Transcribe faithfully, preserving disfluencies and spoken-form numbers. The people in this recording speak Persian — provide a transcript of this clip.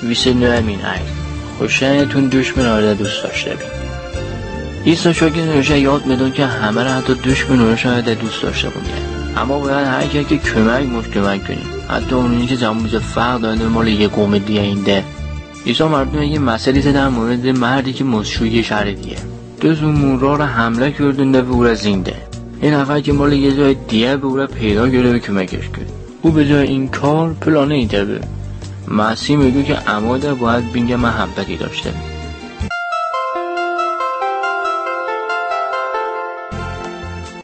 ویسه نوامین آیت خوشنتون دشمن آره دوست داشته بین. عیسی شاگردش یاد میدن که همه را حتی دشمن شاید دوست داشته بودن، اما باید هر کی که کمک مش کمک کنیم، حتی اونی که زمان بیزه فرق دارن مال یه قوم دیگه اینده. عیسی مردم یه مسئله زده در مورد مردی که مزشوی شهر دیگه دو زمورا را حمله کردن و او را زنده. این نفر که مال یه جای دیگه به او را پیدا کرده و کمکش کرد. او به جای این کار پلانه ایده به مسیح میگه که عماده باید بینگه محبتی داشته.